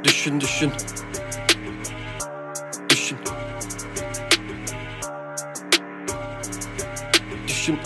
Düşün düşün. Düşün. Düşün.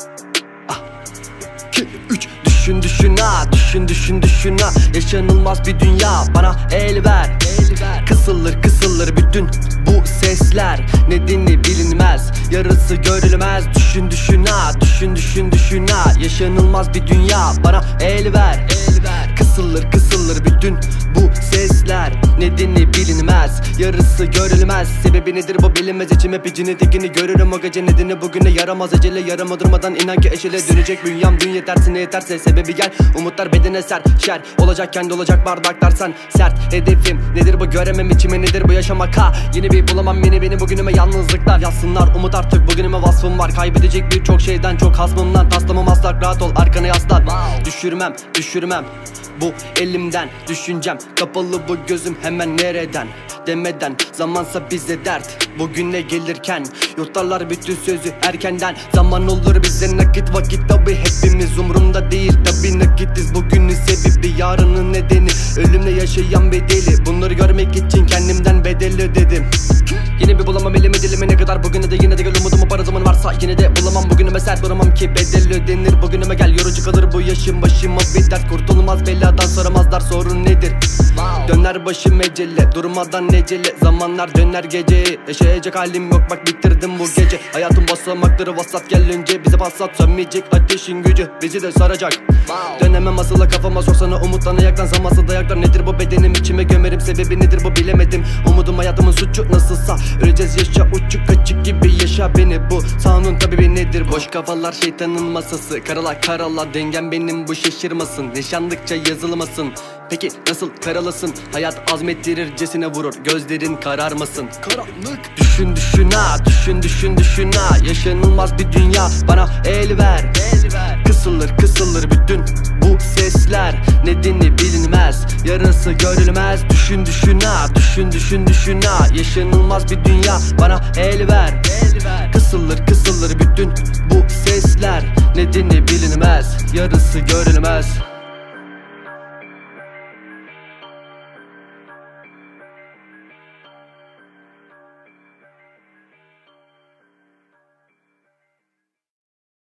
2, 3. Düşün düşün ha. Düşün düşün düşün ha. Yaşanılmaz bir dünya, bana el ver. Kısılır kısılır bütün bu sesler. Nedeni bilinmez, yarısı görülmez. Düşün düşün ha. Düşün düşün düşün ha. Yaşanılmaz bir dünya, bana el ver. Kısılır kısılır bütün bu sesler. Nedeni bilinmez, yarısı görülmez. Sebebi nedir bu bilinmez, içim hep içini tekini görürüm o gece. Nedeni bugüne yaramaz, acele yarama durmadan inan ki eşele dönecek bünyam. Dün yetersine yeterse sebebi gel. Umutlar bedene ser, şer olacak kendi olacak bardaklar sen sert. Hedefim nedir bu, göremem içime nedir bu yaşamak ha. Yeni bir bulamam yeni beni bugünüme, yalnızlıklar yazsınlar umut artık bugünüme vasfım var. Kaybedecek birçok şeyden çok hasmımdan, taslamam asla rahat ol arkana yaslan. Düşürmem bu elimden, düşüncem kapalı bu gözüm hemen nereden demeden. Zamansa bize dert bugüne gelirken, yurtlarlar bütün sözü erkenden. Zaman olur bize nakit vakit tabi hepimiz umurumda değil. Tabi nakitiz bugünün sebebi, yarının nedeni ölümle yaşayan bedeli. Bunları görmek için kendimden bedel ödedim. Yine bir bulamam elime dilime ne kadar bugüne de yine de gel umudumu, para zaman varsa yine de bulamam bugünüme sert duramam ki bedel ödenir. Bugünüme gel yorucu kalır bu yaşım, başıma bir dert kurtulmaz beladan, soramazlar sorun nedir. Döner başım ecele durmadan necele, zamanlar döner gece. Yaşayacak halim yok bak bitirdim bu gece. Hayatım basamakları vasat gel önce, bize passat sönmeyecek ateşin gücü bizi de saracak. Dönemem asıla kafama sorsana umuttan ayaktan, zamansa dayaklar nedir bu bedenim içime gömerim, sebebi nedir bu bilemedim. Umudum hayatımın suçu nasılsa öleceğiz, yaşa uçuk kaçık gibi yaşa beni, bu sanun tabibi nedir. Boş kafalar şeytanın masası, karala dengem benim bu şaşırmasın. Yaşandıkça yazılmasın. Peki nasıl karalasın? Hayat azmettirircesine vurur, gözlerin kararmasın. Karanlık. Düşün düşün ha. Düşün düşün düşün ha. Yaşanılmaz bir dünya, bana el ver. Kısılır kısılır bütün bu sesler. Nedeni bilinmez, yarısı görülmez. Düşün düşün ha. Düşün düşün düşün ha. Yaşanılmaz bir dünya, bana el ver. Kısılır kısılır bütün bu sesler. Nedeni bilinmez, yarısı görülmez.